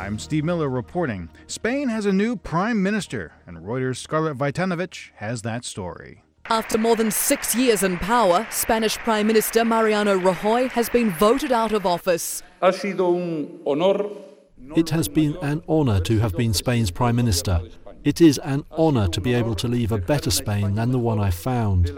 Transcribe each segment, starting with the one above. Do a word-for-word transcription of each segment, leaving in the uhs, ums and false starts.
I'm Steve Miller reporting. Spain has a new prime minister, and Reuters' Scarlett Vojtanovic has that story. After more than six years in power, Spanish Prime Minister Mariano Rajoy has been voted out of office. Ha sido un honor. It has been an honour to have been Spain's Prime Minister. It is an honour to be able to leave a better Spain than the one I found.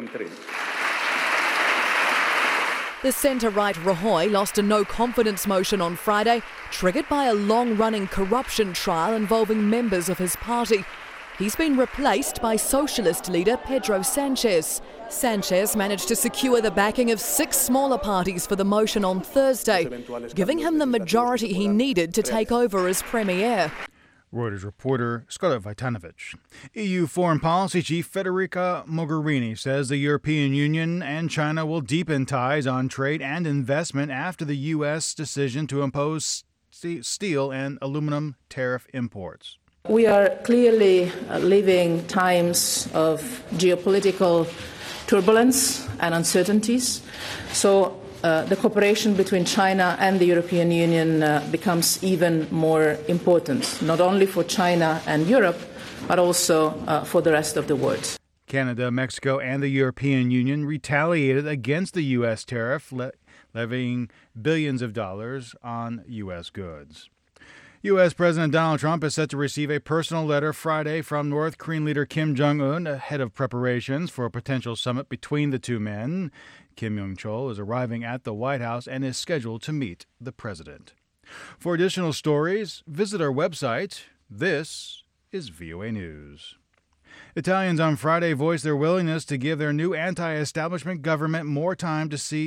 The centre-right Rajoy lost a no-confidence motion on Friday, triggered by a long-running corruption trial involving members of his party. He's been replaced by socialist leader Pedro Sanchez. Sanchez managed to secure the backing of six smaller parties for the motion on Thursday, giving him the majority he needed to take over as premier. Reuters reporter Scarlett Vojtanovic. E U Foreign Policy Chief Federica Mogherini says the European Union and China will deepen ties on trade and investment after the U S decision to impose steel and aluminum tariff imports. We are clearly living times of geopolitical turbulence and uncertainties. So Uh, the cooperation between China and the European Union uh, becomes even more important, not only for China and Europe, but also uh, for the rest of the world. Canada, Mexico, and the European Union retaliated against the U S tariff, le- levying billions of dollars on U S goods. U S President Donald Trump is set to receive a personal letter Friday from North Korean leader Kim Jong-un ahead of preparations for a potential summit between the two men. Kim Yong-chol is arriving at the White House and is scheduled to meet the president. For additional stories, visit our website. This is V O A News. Italians on Friday voiced their willingness to give their new anti-establishment government more time to see